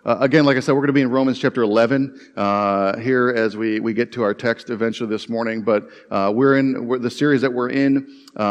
Again, like I said, we're going to be in Romans chapter 11 here as we get to our text eventually this morning. But the series that we're in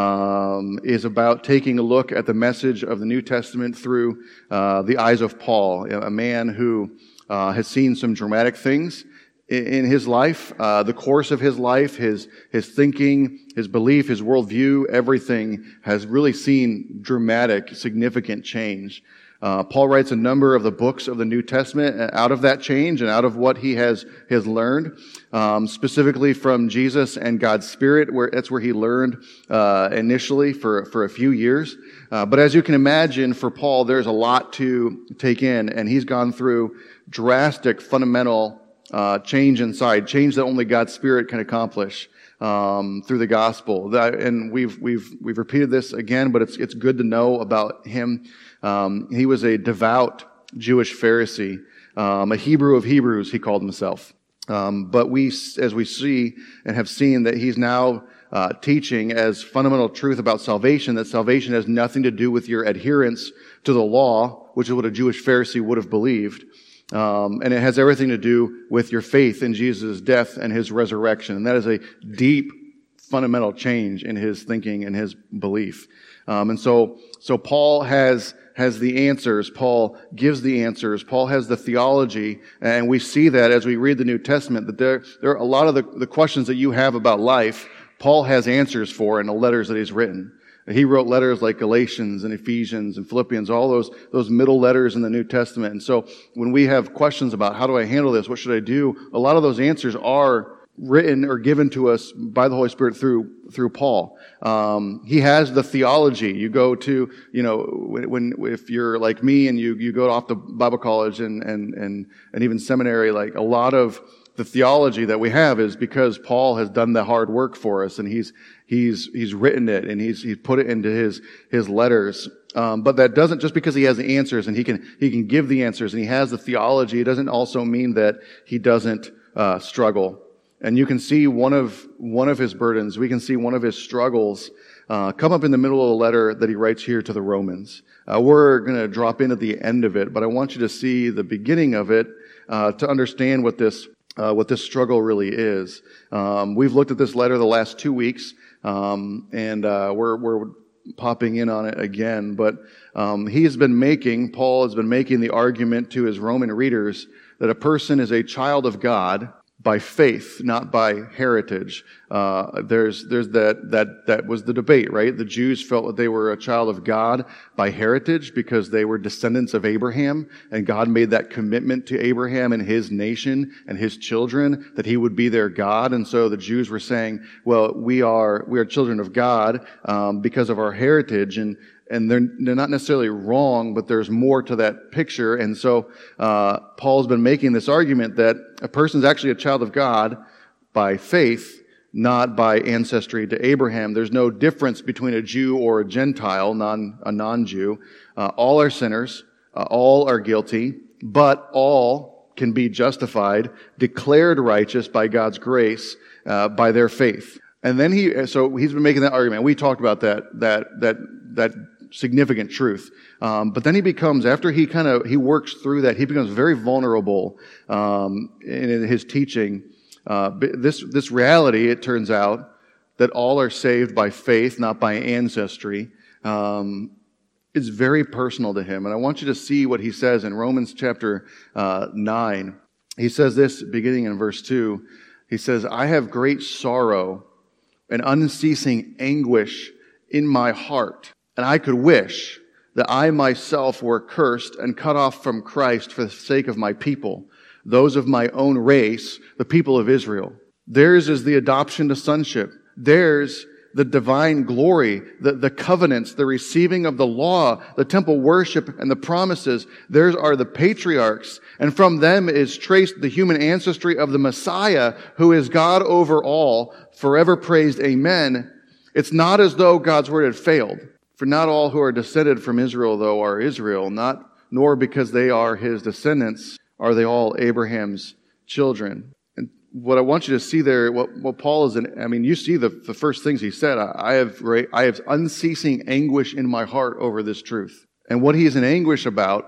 is about taking a look at the message of the New Testament through the eyes of Paul, a man who has seen some dramatic things in his life, the course of his life, his thinking, his belief, his worldview, everything has really seen dramatic, significant change. Paul writes a number of the books of the New Testament out of that change and out of what he has learned, specifically from Jesus and God's Spirit. That's where he learned initially for a few years. But as you can imagine, for Paul, there's a lot to take in, and he's gone through drastic, fundamental change inside, change that only God's Spirit can accomplish through the gospel. And we've repeated this again, but it's good to know about him. He was a devout Jewish Pharisee, a Hebrew of Hebrews, he called himself. But as we see and have seen that he's now teaching as fundamental truth about salvation, that salvation has nothing to do with your adherence to the law, which is what a Jewish Pharisee would have believed. And it has everything to do with your faith in Jesus' death and his resurrection. And that is a deep, fundamental change in his thinking and hhis belief. And so Paul has the answers. Paul gives the answers. Paul has the theology. And we see that as we read the New Testament, that there are a lot of the questions that you have about life, Paul has answers for in the letters that he's written. He wrote letters like Galatians and Ephesians and Philippians, all those middle letters in the New Testament. And so when we have questions about how do I handle this, what should I do, a lot of those answers are written or given to us by the Holy Spirit through Paul. He has the theology. You go to, if you're like me and you go off to Bible college and even seminary, like a lot of the theology that we have is because Paul has done the hard work for us, and he's written it and he's put it into his letters. But that doesn't, just because he has the answers and he can give the answers and he has the theology, it doesn't also mean that he doesn't struggle. And you can see one of his burdens, we can see one of his struggles come up in the middle of the letter that he writes here to the Romans. We're going to drop in at the end of it, but I want you to see the beginning of it to understand what this struggle really is. We've looked at this letter the last 2 weeks, and we're popping in on it again. But Paul has been making the argument to his Roman readers that a person is a child of God by faith, not by heritage. There's that was the debate, right? The Jews felt that they were a child of God by heritage because they were descendants of Abraham, and God made that commitment to Abraham and his nation and his children that he would be their God. And so the Jews were saying, well, we are children of God because of our heritage, and they're not necessarily wrong, but there's more to that picture. And so Paul's been making this argument that a person's actually a child of God by faith, not by ancestry to Abraham. There's no difference between a Jew or a Gentile, a non-Jew. All are sinners, all are guilty, but all can be justified, declared righteous by God's grace, by their faith. And then he's been making that argument. We talked about that significant truth. But then he becomes, after he works through that, he becomes very vulnerable in his teaching. This reality, it turns out, that all are saved by faith, not by ancestry, is very personal to him. And I want you to see what he says in Romans chapter 9. He says this, beginning in verse 2. He says, I have great sorrow and unceasing anguish in my heart. And I could wish that I myself were cursed and cut off from Christ for the sake of my people, those of my own race, the people of Israel. Theirs is the adoption to sonship. Theirs the divine glory, the covenants, the receiving of the law, the temple worship, and the promises. Theirs are the patriarchs, and from them is traced the human ancestry of the Messiah, who is God over all, forever praised. Amen. It's not as though God's word had failed. For not all who are descended from Israel, though, are Israel, nor because they are his descendants are they all Abraham's children. And what I want you to see there, what Paul is you see the first things he said, I have unceasing anguish in my heart over this truth. And what he is in anguish about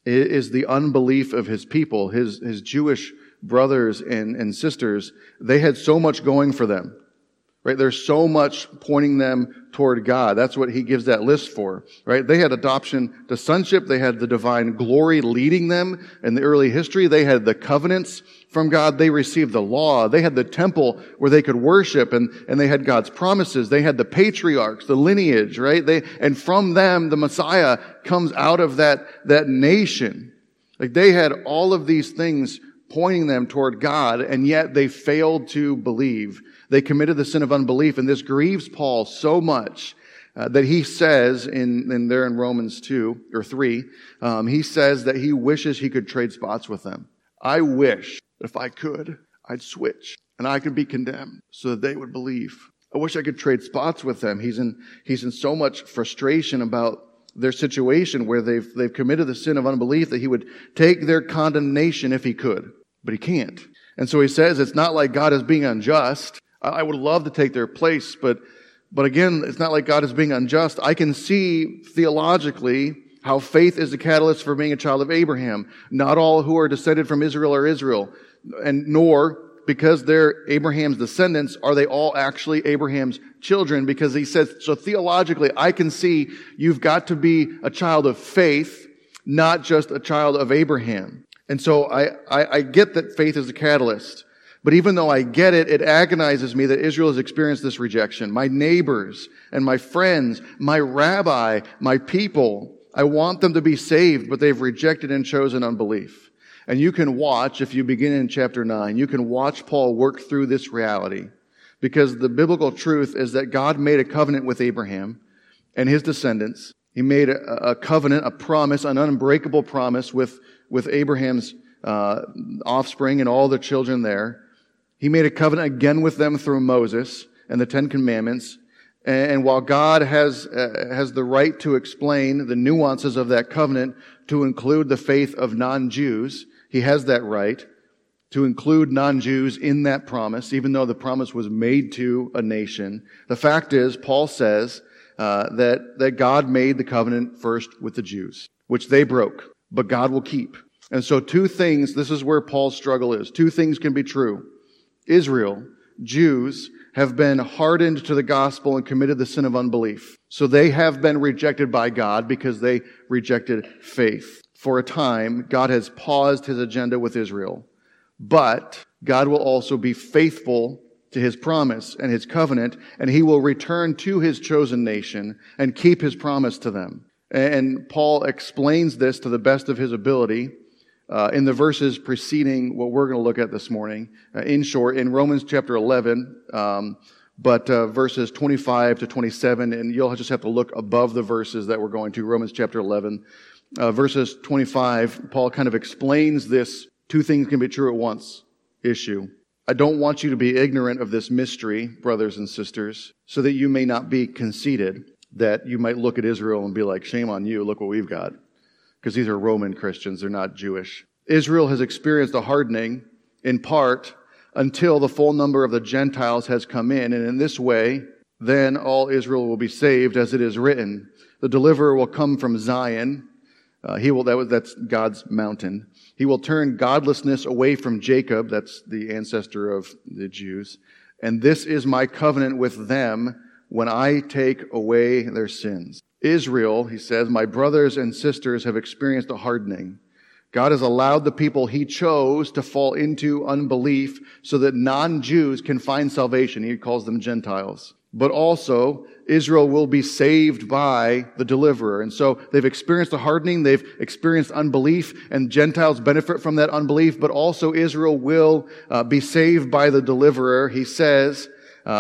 is the unbelief of his people, his Jewish brothers and sisters. They had so much going for them. Right? There's so much pointing them toward God. That's what he gives that list for. Right? They had adoption to sonship. They had the divine glory leading them in the early history. They had the covenants from God. They received the law. They had the temple where they could worship, and they had God's promises. They had the patriarchs, the lineage, right? And from them, the Messiah comes out of that nation. Like, they had all of these things pointing them toward God, and yet they failed to believe. They committed the sin of unbelief, and this grieves Paul so much that he says in Romans 2 or 3, he says that he wishes he could trade spots with them. I wish if I could, I'd switch and I could be condemned so that they would believe. I wish I could trade spots with them. He's in so much frustration about their situation where they've committed the sin of unbelief that he would take their condemnation if he could, but he can't. And so he says it's not like God is being unjust. I would love to take their place, but again, it's not like God is being unjust. I can see theologically how faith is the catalyst for being a child of Abraham. Not all who are descended from Israel are Israel, and nor, because they're Abraham's descendants, are they all actually Abraham's children, because he says, so theologically, I can see you've got to be a child of faith, not just a child of Abraham. And so I get that faith is the catalyst. But even though I get it, it agonizes me that Israel has experienced this rejection. My neighbors and my friends, my rabbi, my people, I want them to be saved, but they've rejected and chosen unbelief. And you can watch, if you begin in chapter 9, you can watch Paul work through this reality. Because the biblical truth is that God made a covenant with Abraham and his descendants. He made a covenant, a promise, an unbreakable promise with Abraham's offspring and all the children there. He made a covenant again with them through Moses and the Ten Commandments. And while God has the right to explain the nuances of that covenant to include the faith of non-Jews, he has that right to include non-Jews in that promise, even though the promise was made to a nation. The fact is, Paul says that God made the covenant first with the Jews, which they broke, but God will keep. And so two things, this is where Paul's struggle is. Two things can be true. Israel, Jews, have been hardened to the gospel and committed the sin of unbelief. So they have been rejected by God because they rejected faith. For a time, God has paused his agenda with Israel. But God will also be faithful to his promise and his covenant, and he will return to his chosen nation and keep his promise to them. And Paul explains this to the best of his ability in the verses preceding what we're going to look at this morning. In short, in Romans chapter 11, but verses 25 to 27, and you'll just have to look above the verses that we're going to, Romans chapter 11. Verses 25, Paul kind of explains this two things can be true at once issue. I don't want you to be ignorant of this mystery, brothers and sisters, so that you may not be conceited, that you might look at Israel and be like, shame on you, look what we've got. Because these are Roman Christians, they're not Jewish. Israel has experienced a hardening, in part, until the full number of the Gentiles has come in. And in this way, then all Israel will be saved, as it is written. The deliverer will come from Zion. That's God's mountain. He will turn godlessness away from Jacob. That's the ancestor of the Jews. And this is my covenant with them when I take away their sins. Israel, he says, my brothers and sisters have experienced a hardening. God has allowed the people he chose to fall into unbelief so that non-Jews can find salvation. He calls them Gentiles. But also, Israel will be saved by the deliverer. And so they've experienced a hardening, they've experienced unbelief, and Gentiles benefit from that unbelief, but also Israel will be saved by the deliverer. He says,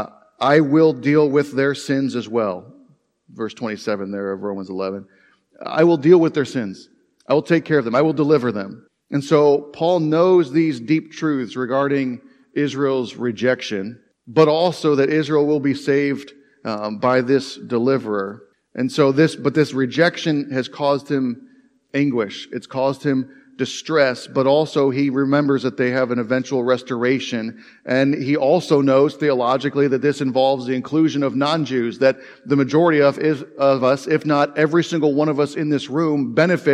I will deal with their sins as well. Verse 27 there of Romans 11. I will deal with their sins. I will take care of them. I will deliver them. And so Paul knows these deep truths regarding Israel's rejection, but also that Israel will be saved by this deliverer. And so this rejection has caused him anguish. It's caused him distress, but also he remembers that they have an eventual restoration. And he also knows theologically that this involves the inclusion of non-Jews, that the majority of us, if not every single one of us in this room, benefits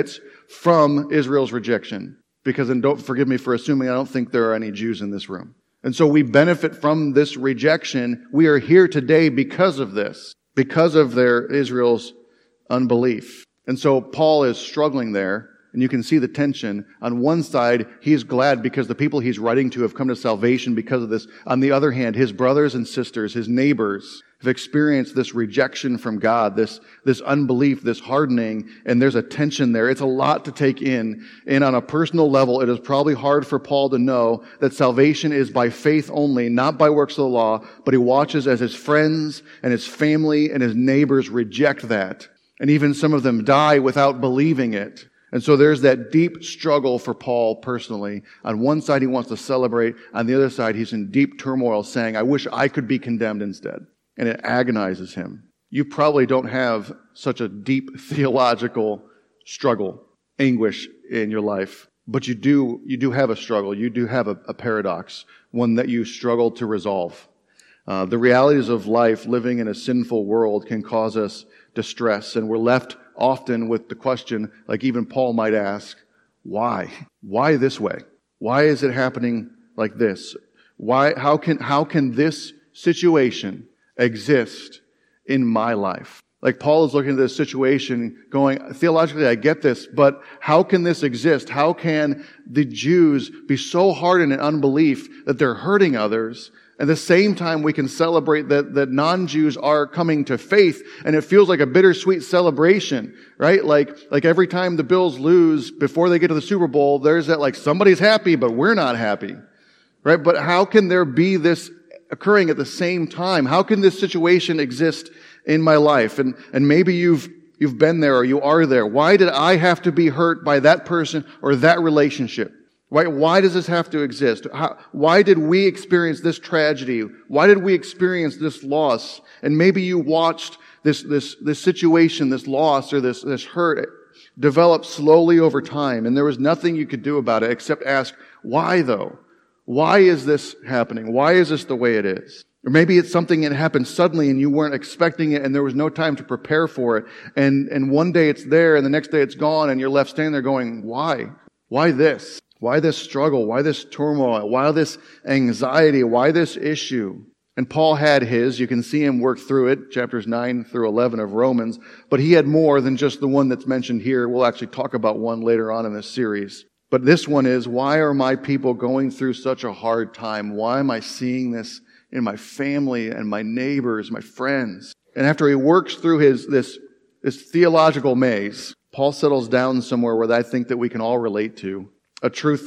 from Israel's rejection. Because, and don't forgive me for assuming, I don't think there are any Jews in this room. And so we benefit from this rejection. We are here today because of this, because of Israel's unbelief. And so Paul is struggling there, and you can see the tension. On one side, he's glad because the people he's writing to have come to salvation because of this. On the other hand, his brothers and sisters, his neighbors, have experienced this rejection from God, this unbelief, this hardening, and there's a tension there. It's a lot to take in. And on a personal level, it is probably hard for Paul to know that salvation is by faith only, not by works of the law, but he watches as his friends and his family and his neighbors reject that. And even some of them die without believing it. And so there's that deep struggle for Paul personally. On one side, he wants to celebrate. On the other side, he's in deep turmoil saying, I wish I could be condemned instead. And it agonizes him. You probably don't have such a deep theological struggle, anguish in your life. But you do have a struggle. You do have a paradox, one that you struggle to resolve. The realities of life, living in a sinful world, can cause us distress. And we're left often with the question, like even Paul might ask, why? Why this way? Why is it happening like this? How can this situation exist in my life? Like Paul is looking at this situation going, theologically, I get this, but how can this exist? How can the Jews be so hardened in unbelief that they're hurting others? At the same time, we can celebrate that non-Jews are coming to faith, and it feels like a bittersweet celebration, right? Like every time the Bills lose before they get to the Super Bowl, there's that like somebody's happy, but we're not happy, right? But how can there be this occurring at the same time? How can this situation exist in my life? And maybe you've been there or you are there. Why did I have to be hurt by that person or that relationship? Why does this have to exist? Why did we experience this tragedy? Why did we experience this loss? And maybe you watched this situation, this loss or this hurt develop slowly over time, and there was nothing you could do about it except ask, why though? Why is this happening? Why is this the way it is? Or maybe it's something that happened suddenly and you weren't expecting it and there was no time to prepare for it. And one day it's there and the next day it's gone and you're left standing there going, why? Why this? Why this struggle? Why this turmoil? Why this anxiety? Why this issue? And Paul had his. You can see him work through it, chapters 9 through 11 of Romans. But he had more than just the one that's mentioned here. We'll actually talk about one later on in this series. But this one is, why are my people going through such a hard time? Why am I seeing this in my family and my neighbors, my friends? And after he works through this theological maze, Paul settles down somewhere where I think that we can all relate to. A truth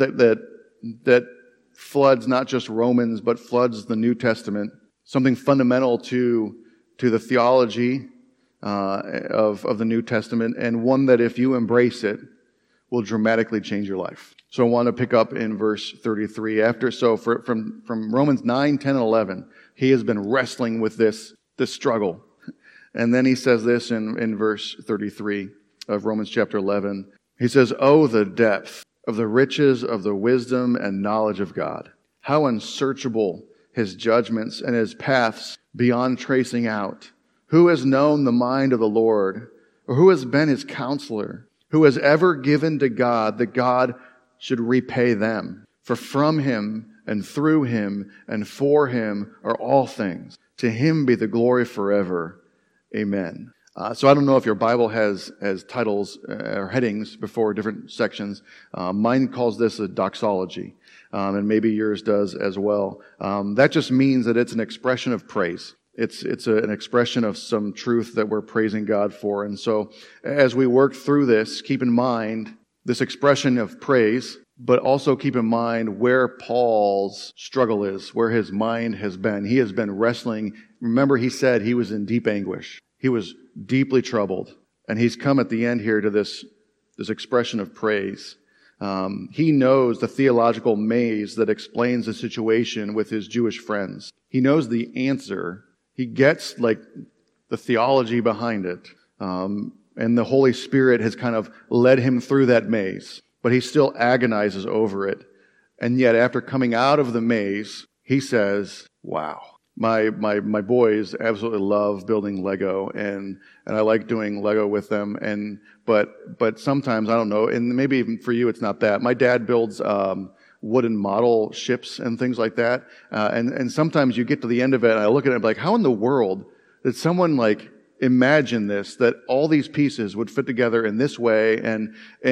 that floods not just Romans, but floods the New Testament. Something fundamental to the theology of the New Testament, and one that if you embrace it, will dramatically change your life. So I want to pick up in verse 33. From Romans 9, 10, and 11, he has been wrestling with this struggle. And then he says this in verse 33 of Romans chapter 11. He says, "Oh, the depth of the riches of the wisdom and knowledge of God. How unsearchable his judgments and his paths beyond tracing out. Who has known the mind of the Lord? Or who has been his counselor? Who has ever given to God that God should repay them? For from him and through him and for him are all things. To him be the glory forever. Amen." So I don't know if your Bible has titles or headings before different sections. Mine calls this a doxology, and maybe yours does as well. That just means that it's an expression of praise. It's an expression of some truth that we're praising God for. And so as we work through this, keep in mind this expression of praise, but also keep in mind where Paul's struggle is, where his mind has been. He has been wrestling. Remember, he said he was in deep anguish. He was deeply troubled. And he's come at the end here to this expression of praise. He knows the theological maze that explains the situation with his Jewish friends. He knows the answer. He gets the theology behind it. And the Holy Spirit has kind of led him through that maze. But he still agonizes over it. And yet after coming out of the maze, he says, wow, My boys absolutely love building Lego, and I like doing Lego with them. But sometimes, I don't know, and maybe even for you it's not that. My dad builds wooden model ships and things like that. And sometimes you get to the end of it and I look at it and I'm like, how in the world did someone imagine this, that all these pieces would fit together in this way? And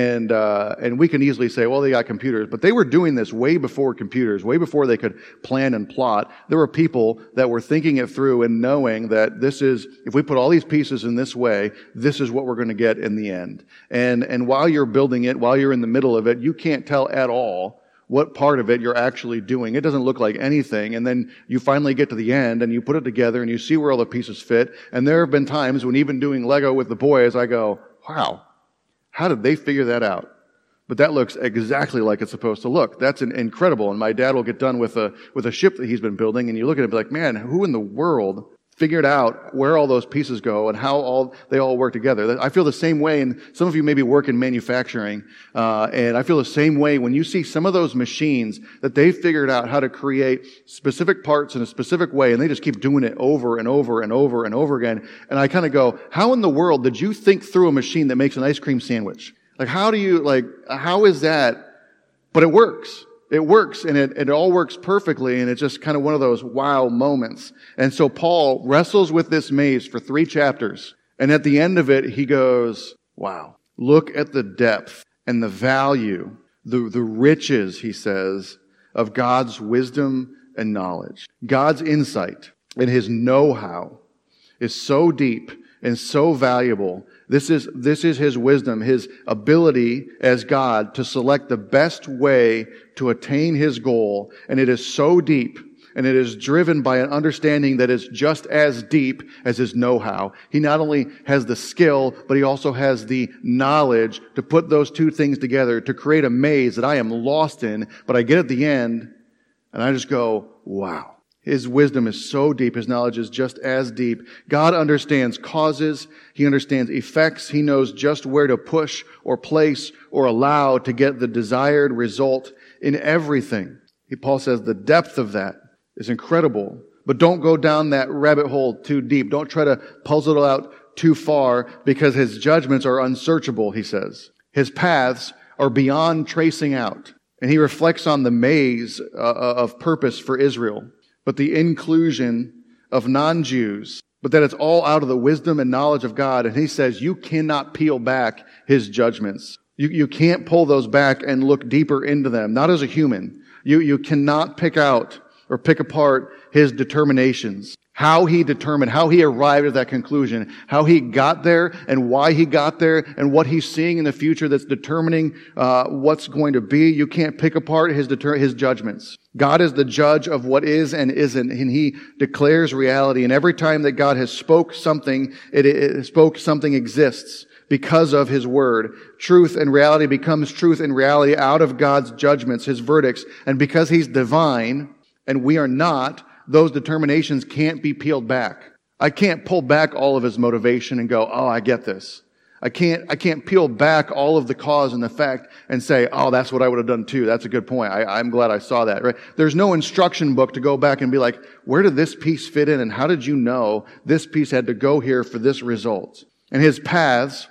we can easily say, well, they got computers, but they were doing this way before computers, way before they could plan and plot. There were people that were thinking it through and knowing that if we put all these pieces in this way, this is what we're going to get in the end. And while you're building it, while you're in the middle of it, you can't tell at all what part of it you're actually doing. It doesn't look like anything. And then you finally get to the end and you put it together and you see where all the pieces fit. And there have been times when even doing Lego with the boys, I go, wow, how did they figure that out? But that looks exactly like it's supposed to look. That's incredible. And my dad will get done with a ship that he's been building and you look at it and be like, man, who in the world figured out where all those pieces go and how they all work together? I feel the same way, and some of you maybe work in manufacturing, and I feel the same way when you see some of those machines that they figured out how to create specific parts in a specific way, and they just keep doing it over and over and over and over again. And I kind of go, how in the world did you think through a machine that makes an ice cream sandwich? How is that? But it works. It works, and it all works perfectly, and it's just kind of one of those wow moments. And so Paul wrestles with this maze for 3 chapters, and at the end of it, he goes, wow, look at the depth and the value, the riches, he says, of God's wisdom and knowledge. God's insight and His know-how is so deep and so valuable. This is His wisdom, His ability as God to select the best way to attain His goal. And it is so deep, and it is driven by an understanding that is just as deep as His know-how. He not only has the skill, but He also has the knowledge to put those two things together to create a maze that I am lost in, but I get at the end, and I just go, wow. His wisdom is so deep. His knowledge is just as deep. God understands causes. He understands effects. He knows just where to push or place or allow to get the desired result in everything. Paul says the depth of that is incredible. But don't go down that rabbit hole too deep. Don't try to puzzle it out too far, because His judgments are unsearchable, he says. His paths are beyond tracing out. And he reflects on the maze of purpose for Israel, but the inclusion of non-Jews, but that it's all out of the wisdom and knowledge of God. And he says you cannot peel back His judgments. You can't pull those back and look deeper into them, not as a human. You cannot pick out or pick apart His determinations, how He determined, how He arrived at that conclusion, how He got there and why He got there, and what He's seeing in the future that's determining what's going to be. You can't pick apart His judgments. God is the judge of what is and isn't, and He declares reality. And every time that God has spoke something, something exists because of His word. Truth and reality becomes truth and reality out of God's judgments, His verdicts. And because He's divine and we are not, those determinations can't be peeled back. I can't pull back all of His motivation and go, oh, I get this. I can't peel back all of the cause and effect and say, oh, that's what I would have done too. That's a good point. I'm glad I saw that, right? There's no instruction book to go back and be like, where did this piece fit in? And how did you know this piece had to go here for this result? And His paths,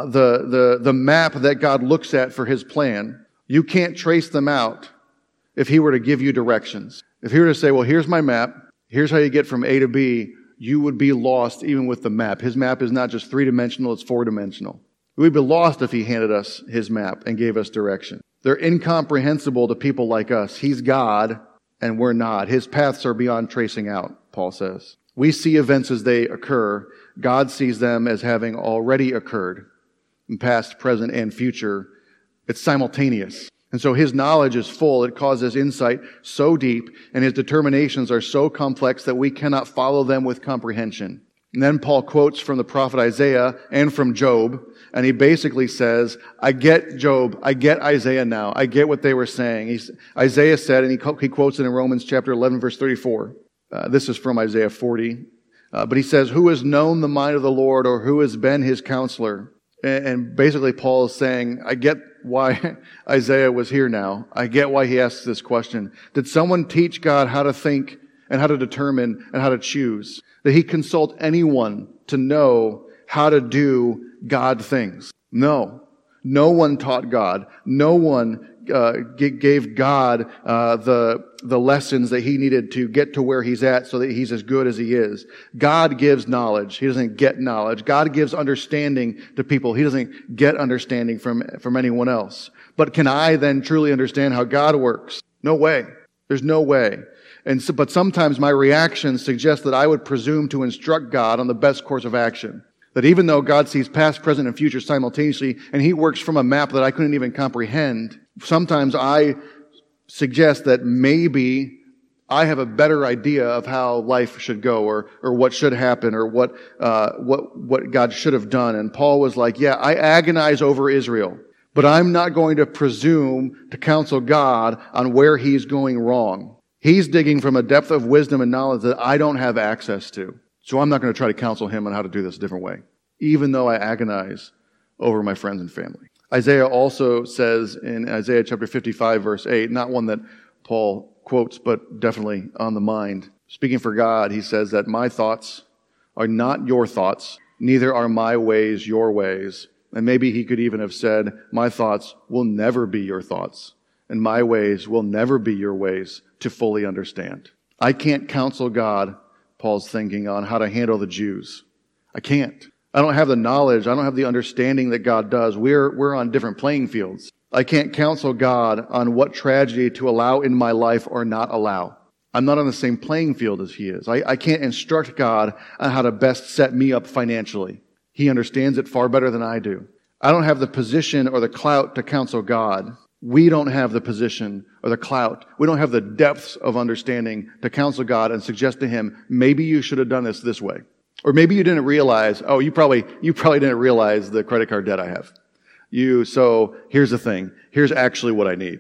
the map that God looks at for His plan, you can't trace them out if He were to give you directions. If He were to say, well, here's my map, here's how you get from A to B, you would be lost even with the map. His map is not just 3-dimensional, it's 4-dimensional. We'd be lost if He handed us His map and gave us direction. They're incomprehensible to people like us. He's God and we're not. His paths are beyond tracing out, Paul says. We see events as they occur. God sees them as having already occurred in past, present, and future. It's simultaneous. And so His knowledge is full. It causes insight so deep, and His determinations are so complex that we cannot follow them with comprehension. And then Paul quotes from the prophet Isaiah and from Job, and he basically says, I get Job, I get Isaiah now, I get what they were saying. Isaiah said, and he quotes it in Romans chapter 11, verse 34. This is from Isaiah 40. But he says, who has known the mind of the Lord, or who has been His counselor? And basically Paul is saying, I get why Isaiah was here now. I get why he asks this question. Did someone teach God how to think and how to determine and how to choose. Did he consult anyone to know how to do God things? No. No one taught God. No one gave God the lessons that he needed to get to where he's at so that he's as good as he is. God gives knowledge. He doesn't get knowledge. God gives understanding to people. He doesn't get understanding from anyone else. But can I then truly understand how God works? No way. There's no way. But sometimes my reactions suggest that I would presume to instruct God on the best course of action. That even though God sees past, present, and future simultaneously, and he works from a map that I couldn't even comprehend, sometimes I suggest that maybe I have a better idea of how life should go, or what should happen, or what God should have done. And Paul was like, yeah, I agonize over Israel, but I'm not going to presume to counsel God on where he's going wrong. He's digging from a depth of wisdom and knowledge that I don't have access to. So I'm not going to try to counsel him on how to do this a different way, even though I agonize over my friends and family. Isaiah also says in Isaiah chapter 55, verse 8, not one that Paul quotes, but definitely on the mind. Speaking for God, he says that my thoughts are not your thoughts, neither are my ways your ways. And maybe he could even have said, my thoughts will never be your thoughts, and my ways will never be your ways to fully understand. I can't counsel God, Paul's thinking, on how to handle the Jews. I can't. I don't have the knowledge. I don't have the understanding that God does. We're on different playing fields. I can't counsel God on what tragedy to allow in my life or not allow. I'm not on the same playing field as he is. I can't instruct God on how to best set me up financially. He understands it far better than I do. I don't have the position or the clout to counsel God. We don't have the position or the clout. We don't have the depths of understanding to counsel God and suggest to him, maybe you should have done this way. Or maybe you didn't realize, you probably didn't realize the credit card debt I have. So here's the thing. Here's actually what I need.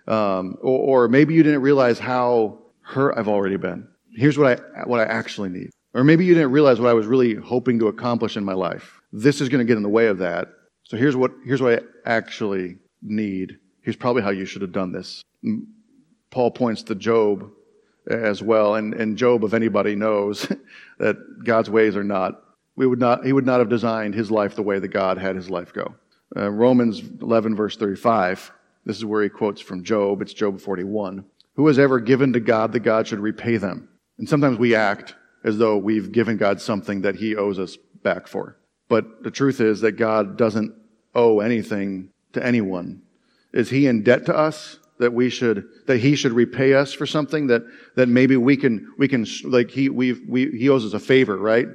Or maybe you didn't realize how hurt I've already been. Here's what I actually need. Or maybe you didn't realize what I was really hoping to accomplish in my life. This is going to get in the way of that. So here's what I actually need. Here's probably how you should have done this. Paul points to Job as well, and Job, if anybody knows that God's ways are not, he would not have designed his life the way that God had his life go. Romans 11 verse 35, this is where he quotes from Job. It's Job 41. Who has ever given to God that God should repay them? And sometimes we act as though we've given God something that he owes us back for. But the truth is that God doesn't owe anything to anyone. Is he in debt to us that he should repay us for something that maybe we can like he owes us a favor, right?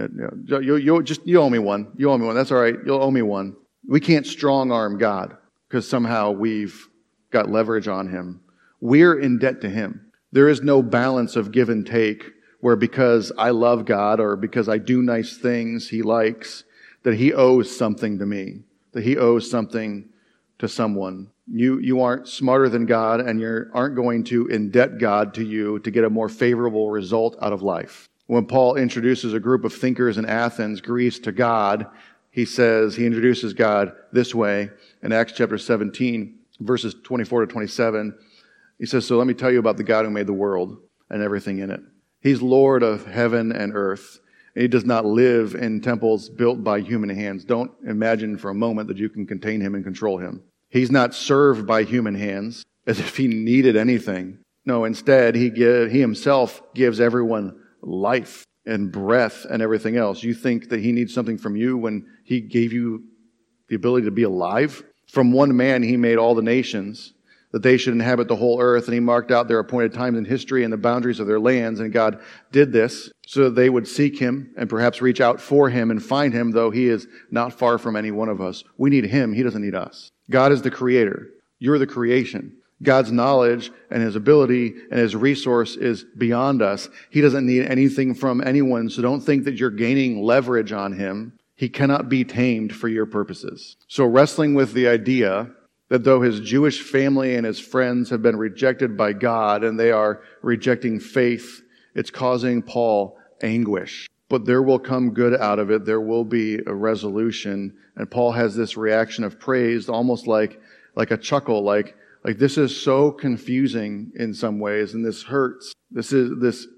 You owe me one. You owe me one. That's all right. You'll owe me one. We can't strong arm God because somehow we've got leverage on him. We're in debt to him. There is no balance of give and take where because I love God or because I do nice things he likes, that he owes something to me, that he owes something to someone. You aren't smarter than God, and you aren't going to indebt God to you to get a more favorable result out of life. When Paul introduces a group of thinkers in Athens, Greece, to God, he introduces God this way in Acts chapter 17, verses 24 to 27. He says, so let me tell you about the God who made the world and everything in it. He's Lord of heaven and earth. And he does not live in temples built by human hands. Don't imagine for a moment that you can contain him and control him. He's not served by human hands as if he needed anything. No, instead, he himself gives everyone life and breath and everything else. You think that he needs something from you when he gave you the ability to be alive? From one man, he made all the nations, that they should inhabit the whole earth, and he marked out their appointed times in history and the boundaries of their lands, and God did this so that they would seek him and perhaps reach out for him and find him, though he is not far from any one of us. We need him. He doesn't need us. God is the creator. You're the creation. God's knowledge and his ability and his resource is beyond us. He doesn't need anything from anyone, so don't think that you're gaining leverage on him. He cannot be tamed for your purposes. So wrestling with the idea that though his Jewish family and his friends have been rejected by God and they are rejecting faith, it's causing Paul anguish. But there will come good out of it. There will be a resolution. And Paul has this reaction of praise, almost like a chuckle, like this is so confusing in some ways, and this hurts. This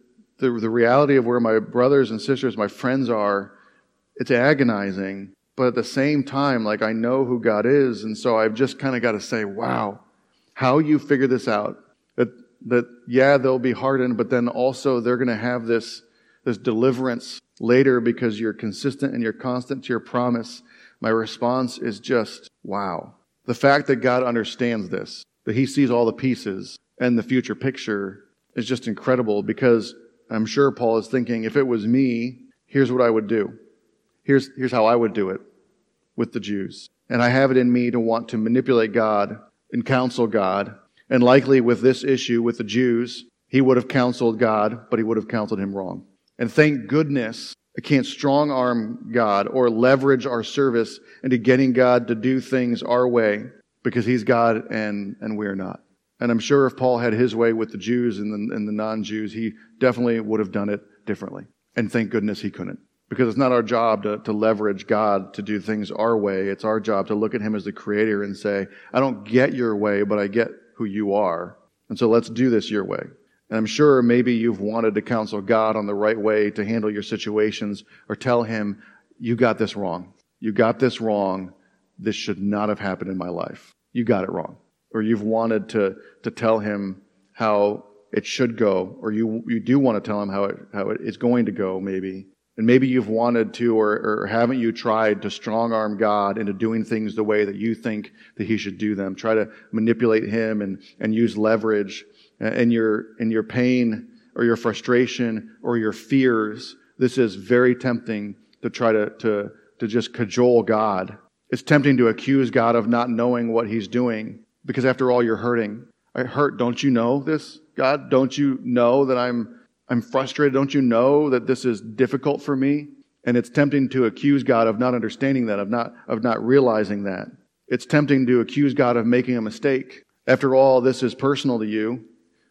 The reality of where my brothers and sisters, my friends are, it's agonizing. But at the same time, like, I know who God is, and so I've just kind of got to say, wow, how you figure this out. That yeah, they'll be hardened, but then also they're going to have this deliverance later because you're consistent and you're constant to your promise. My response is just, wow. The fact that God understands this, that He sees all the pieces and the future picture, is just incredible, because I'm sure Paul is thinking, if it was me, here's what I would do. Here's how I would do it with the Jews. And I have it in me to want to manipulate God and counsel God. And likely with this issue with the Jews, he would have counseled God, but he would have counseled him wrong. And thank goodness I can't strong-arm God or leverage our service into getting God to do things our way, because He's God and we're not. And I'm sure if Paul had his way with the Jews and the non-Jews, he definitely would have done it differently. And thank goodness he couldn't. Because it's not our job to leverage God to do things our way. It's our job to look at Him as the Creator and say, I don't get your way, but I get who you are. And so let's do this your way. And I'm sure maybe you've wanted to counsel God on the right way to handle your situations, or tell Him, you got this wrong. You got this wrong. This should not have happened in my life. You got it wrong. Or you've wanted to tell Him how it should go, or you do want to tell Him how it is going to go, maybe. And maybe you've wanted to, or haven't you tried to strong-arm God into doing things the way that you think that He should do them? Try to manipulate Him and use leverage in your pain or your frustration or your fears. This is very tempting to try to just cajole God. It's tempting to accuse God of not knowing what He's doing, because after all, you're hurting. I hurt. Don't you know this, God? Don't you know that I'm frustrated? Don't you know that this is difficult for me? And it's tempting to accuse God of not understanding that, of not realizing that. It's tempting to accuse God of making a mistake. After all, this is personal to you,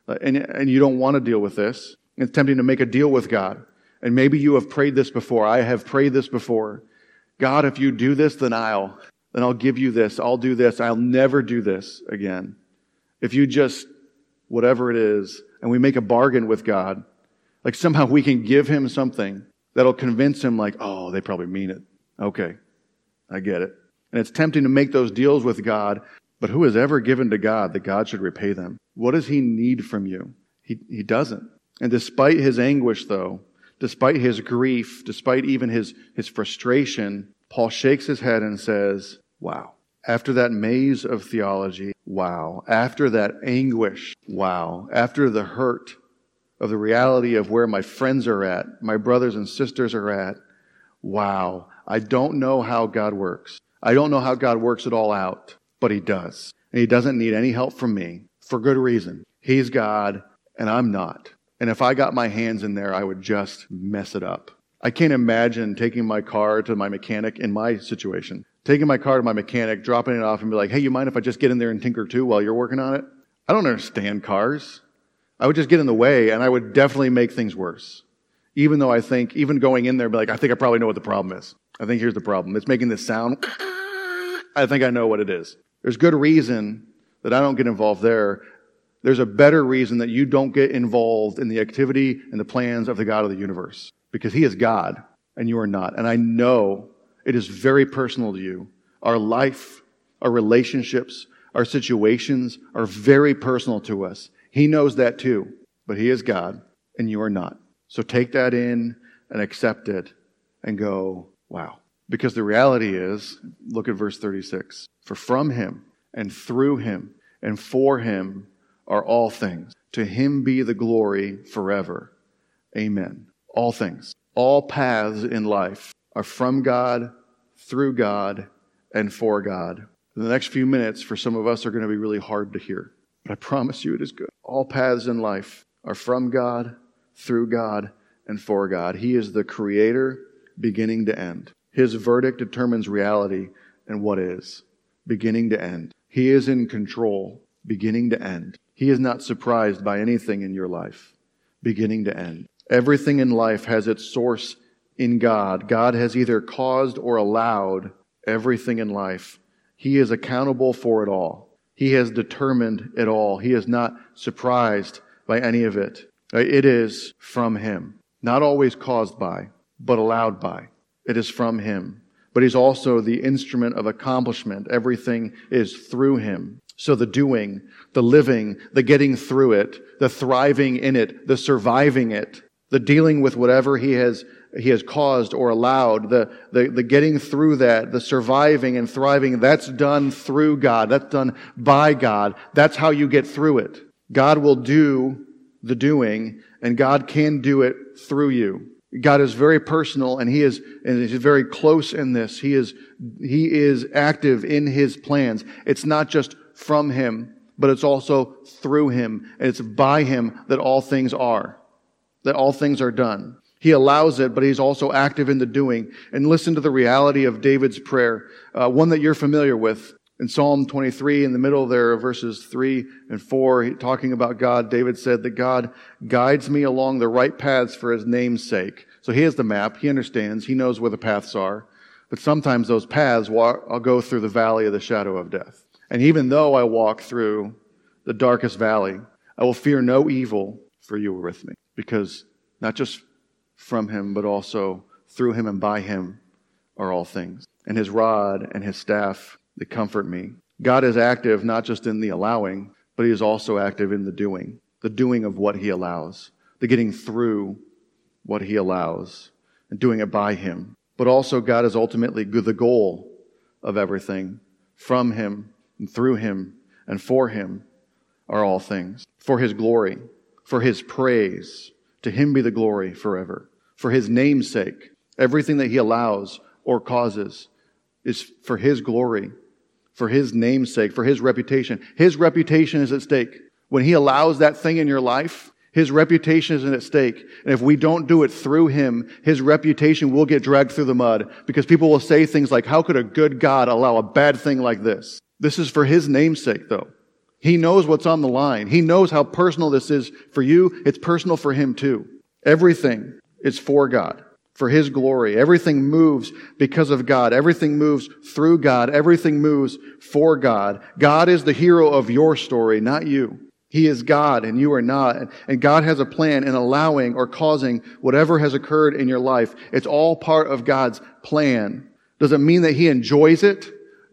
and you don't want to deal with this. It's tempting to make a deal with God. And maybe you have prayed this before. I have prayed this before. God, if you do this, then I'll give you this. I'll do this. I'll never do this again. If you just, whatever it is, and we make a bargain with God, like somehow we can give Him something that'll convince Him, like, oh, they probably mean it. Okay, I get it. And it's tempting to make those deals with God, but who has ever given to God that God should repay them? What does He need from you? He doesn't. And despite his anguish, though, despite his grief, despite even his frustration, Paul shakes his head and says, wow. After that maze of theology, wow. After that anguish, wow. After the hurt of the reality of where my friends are at, my brothers and sisters are at, wow. I don't know how God works. I don't know how God works it all out, but He does. And He doesn't need any help from me, for good reason. He's God, and I'm not. And if I got my hands in there, I would just mess it up. I can't imagine taking my car to my mechanic in my situation. Taking my car to my mechanic, dropping it off, and be like, hey, you mind if I just get in there and tinker too while you're working on it? I don't understand cars. I would just get in the way, and I would definitely make things worse. Even though I think, even going in there, be like, I think I probably know what the problem is. I think here's the problem. It's making this sound. I think I know what it is. There's good reason that I don't get involved there. There's a better reason that you don't get involved in the activity and the plans of the God of the universe. Because He is God, and you are not. And I know it is very personal to you. Our life, our relationships, our situations are very personal to us. He knows that too. But He is God, and you are not. So take that in and accept it and go, wow. Because the reality is, look at verse 36. For from Him and through Him and for Him are all things. To Him be the glory forever. Amen. All things. All paths in life are from God, through God, and for God. The next few minutes for some of us are going to be really hard to hear. But I promise you it is good. All paths in life are from God, through God, and for God. He is the Creator, beginning to end. His verdict determines reality and what is, beginning to end. He is in control, beginning to end. He is not surprised by anything in your life, beginning to end. Everything in life has its source in God. God has either caused or allowed everything in life. He is accountable for it all. He has determined it all. He is not surprised by any of it. It is from Him. Not always caused by, but allowed by. It is from Him. But He's also the instrument of accomplishment. Everything is through Him. So the doing, the living, the getting through it, the thriving in it, the surviving it, the dealing with whatever He has caused or allowed, the getting through that, the surviving and thriving, that's done through God. That's done by God. That's how you get through it. God will do the doing, and God can do it through you. God is very personal, and He is very close in this. He is active in His plans. It's not just from Him, but it's also through Him, and it's by Him that all things are done. He allows it, but He's also active in the doing. And listen to the reality of David's prayer, one that you're familiar with. In Psalm 23, in the middle there, verses 3 and 4, talking about God, David said that God guides me along the right paths for His name's sake. So He has the map. He understands. He knows where the paths are. But sometimes those paths, I'll go through the valley of the shadow of death. And even though I walk through the darkest valley, I will fear no evil, for you are with me. Because not just from Him, but also through Him and by Him are all things. And His rod and His staff, they comfort me. God is active not just in the allowing, but He is also active in the doing of what He allows, the getting through what He allows, and doing it by Him. But also God is ultimately the goal of everything. From Him and through Him and for Him are all things. For His glory, for His praise, to Him be the glory forever. For His name's sake, everything that He allows or causes is for His glory, for His name's sake, for His reputation. His reputation is at stake. When He allows that thing in your life, His reputation is at stake. And if we don't do it through Him, His reputation will get dragged through the mud, because people will say things like, how could a good God allow a bad thing like this? This is for His name's sake, though. He knows what's on the line. He knows how personal this is for you. It's personal for Him too. Everything is for God, for His glory. Everything moves because of God. Everything moves through God. Everything moves for God. God is the hero of your story, not you. He is God and you are not. And God has a plan in allowing or causing whatever has occurred in your life. It's all part of God's plan. Does it mean that He enjoys it?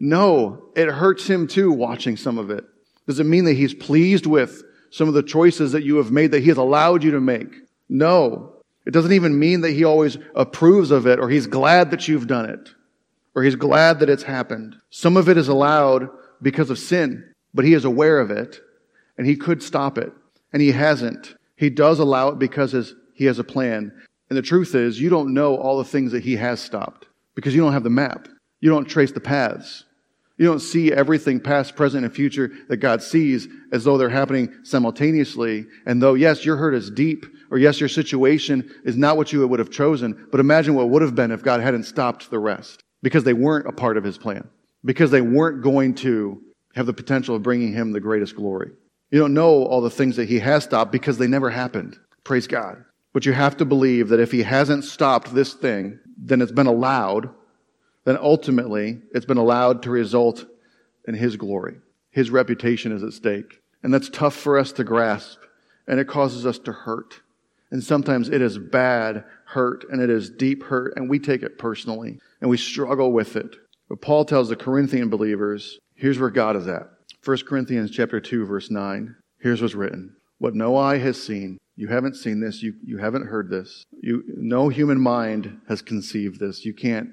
No. It hurts Him too, watching some of it. Does it mean that He's pleased with some of the choices that you have made, that He has allowed you to make? No. It doesn't even mean that He always approves of it, or He's glad that you've done it, or He's glad that it's happened. Some of it is allowed because of sin, but He is aware of it, and He could stop it, and He hasn't. He does allow it because He has a plan. And the truth is, you don't know all the things that He has stopped, because you don't have the map. You don't trace the paths. You don't see everything past, present, and future that God sees as though they're happening simultaneously. And though, yes, your hurt is deep, or yes, your situation is not what you would have chosen, but imagine what would have been if God hadn't stopped the rest, because they weren't a part of His plan, because they weren't going to have the potential of bringing Him the greatest glory. You don't know all the things that He has stopped because they never happened. Praise God. But you have to believe that if He hasn't stopped this thing, then it's been allowed, then ultimately it's been allowed to result in His glory. His reputation is at stake. And that's tough for us to grasp, and it causes us to hurt. And sometimes it is bad hurt, and it is deep hurt, and we take it personally, and we struggle with it. But Paul tells the Corinthian believers, here's where God is at. 1 Corinthians chapter 2, verse 9. Here's what's written. What no eye has seen, you haven't seen this, you haven't heard this. No human mind has conceived this. You can't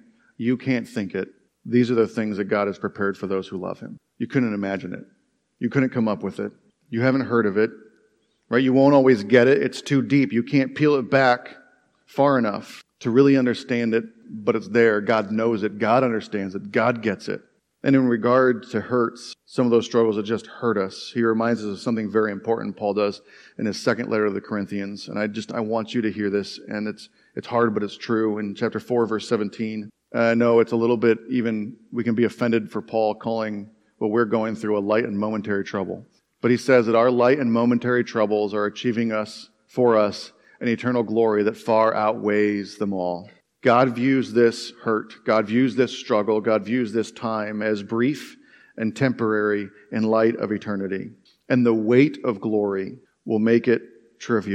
think it. These are the things that God has prepared for those who love Him. You couldn't imagine it. You couldn't come up with it. You haven't heard of it. Right? You won't always get it. It's too deep. You can't peel it back far enough to really understand it, but it's there. God knows it. God understands it. God gets it. And in regard to hurts, some of those struggles that just hurt us, he reminds us of something very important Paul does in his second letter to the Corinthians. And I want you to hear this, and it's hard, but it's true. In chapter 4, verse 17, I know it's a little bit even, we can be offended for Paul calling what we're going through a light and momentary trouble. But he says that our light and momentary troubles are achieving for us an eternal glory that far outweighs them all. God views this hurt, God views this struggle, God views this time as brief and temporary in light of eternity. And the weight of glory will make it trivial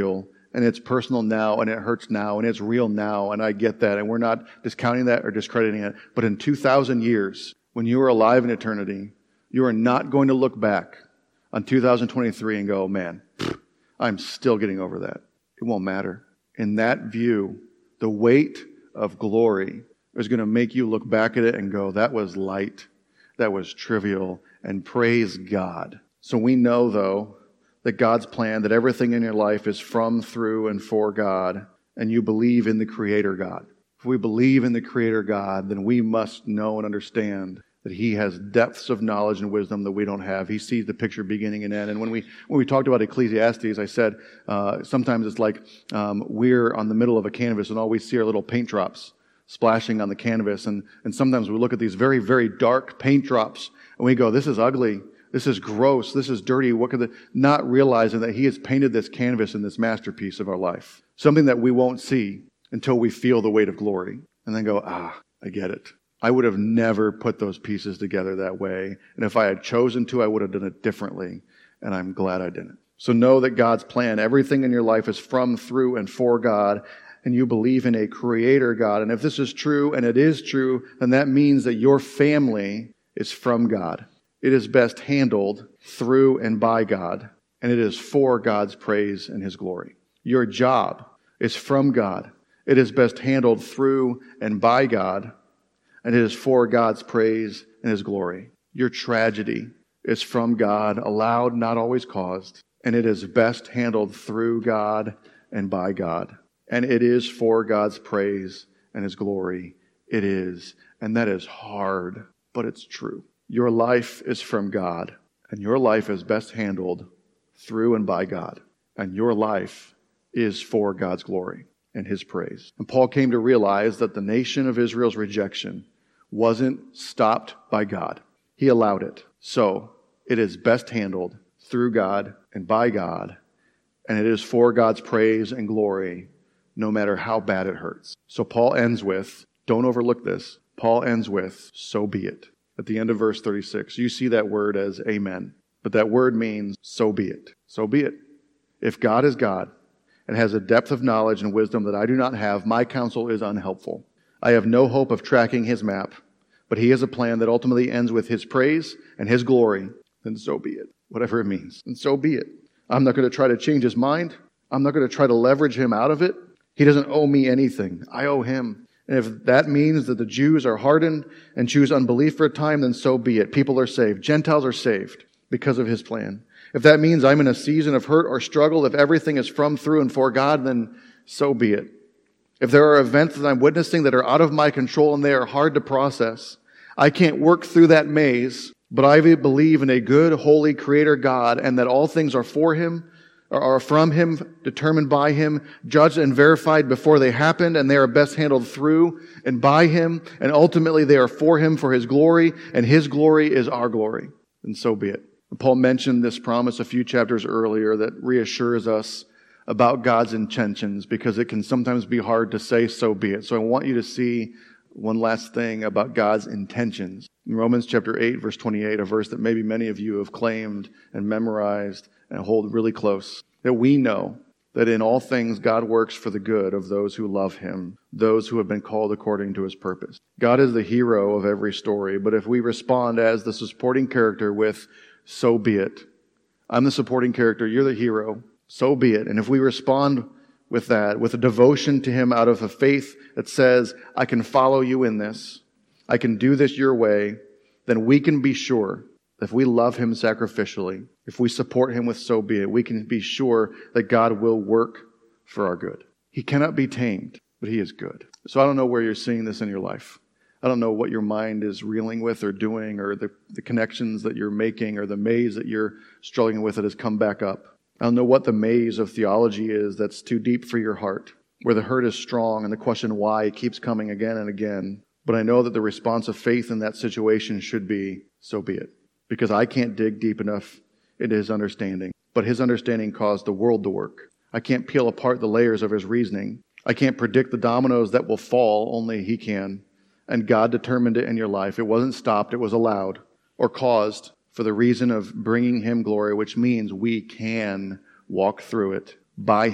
and it's personal now, and it hurts now, and it's real now, and I get that, and we're not discounting that or discrediting it. But in 2,000 years, when you are alive in eternity, you are not going to look back on 2023 and go, man, I'm still getting over that. It won't matter. In that view, the weight of glory is going to make you look back at it and go, that was light, that was trivial, and praise God. So we know, though, that God's plan, that everything in your life is from, through, and for God, and you believe in the Creator God. If we believe in the Creator God, then we must know and understand that He has depths of knowledge and wisdom that we don't have. He sees the picture beginning and end. And when we talked about Ecclesiastes, I said sometimes it's like we're on the middle of a canvas and all we see are little paint drops splashing on the canvas. And sometimes we look at these very, very dark paint drops and we go, this is ugly. This is gross. This is dirty. What could not realizing that He has painted this canvas in this masterpiece of our life. Something that we won't see until we feel the weight of glory. And then go, I get it. I would have never put those pieces together that way. And if I had chosen to, I would have done it differently. And I'm glad I didn't. So know that God's plan, everything in your life is from, through, and for God. And you believe in a Creator God. And if this is true, and it is true, then that means that your family is from God. It is best handled through and by God. And it is for God's praise and His glory. Your job is from God. It is best handled through and by God. And it is for God's praise and His glory. Your tragedy is from God, allowed, not always caused. And it is best handled through God and by God. And it is for God's praise and His glory. It is. And that is hard, but it's true. Your life is from God. And your life is best handled through and by God. And your life is for God's glory and His praise. And Paul came to realize that the nation of Israel's rejection wasn't stopped by God. He allowed it. So it is best handled through God and by God, and it is for God's praise and glory, no matter how bad it hurts. So Paul ends with, don't overlook this, Paul ends with, so be it. At the end of verse 36, you see that word as amen, but that word means so be it. So be it. If God is God and has a depth of knowledge and wisdom that I do not have, my counsel is unhelpful. I have no hope of tracking His map, but He has a plan that ultimately ends with His praise and His glory. Then so be it, whatever it means. And so be it. I'm not going to try to change His mind. I'm not going to try to leverage Him out of it. He doesn't owe me anything. I owe Him. And if that means that the Jews are hardened and choose unbelief for a time, then so be it. People are saved. Gentiles are saved because of His plan. If that means I'm in a season of hurt or struggle, if everything is from, through, and for God, then so be it. If there are events that I'm witnessing that are out of my control and they are hard to process, I can't work through that maze, but I believe in a good, holy Creator God and that all things are for Him, are from Him, determined by Him, judged and verified before they happened, and they are best handled through and by Him, and ultimately they are for Him for His glory, and His glory is our glory. And so be it. Paul mentioned this promise a few chapters earlier that reassures us about God's intentions, because it can sometimes be hard to say, so be it. So I want you to see one last thing about God's intentions. In Romans chapter 8, verse 28, a verse that maybe many of you have claimed and memorized and hold really close, that we know that in all things God works for the good of those who love Him, those who have been called according to His purpose. God is the hero of every story, but if we respond as the supporting character with, so be it. I'm the supporting character, you're the hero. So be it. And if we respond with that, with a devotion to Him out of a faith that says, I can follow you in this, I can do this your way, then we can be sure that if we love Him sacrificially, if we support Him with so be it, we can be sure that God will work for our good. He cannot be tamed, but He is good. So I don't know where you're seeing this in your life. I don't know what your mind is reeling with or doing, or the connections that you're making, or the maze that you're struggling with that has come back up. I don't know what the maze of theology is that's too deep for your heart, where the hurt is strong and the question why keeps coming again and again. But I know that the response of faith in that situation should be, so be it. Because I can't dig deep enough into His understanding. But His understanding caused the world to work. I can't peel apart the layers of His reasoning. I can't predict the dominoes that will fall, only He can. And God determined it in your life. It wasn't stopped, it was allowed or caused for the reason of bringing Him glory, which means we can walk through it by Him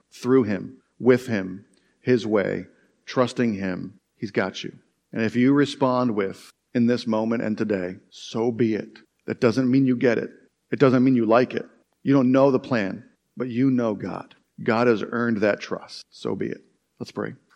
through Him, with Him, His way, trusting Him. He's got you. And if you respond with, in this moment and today, so be it. That doesn't mean you get it. It doesn't mean you like it. You don't know the plan, but you know God. God has earned that trust. So be it. Let's pray.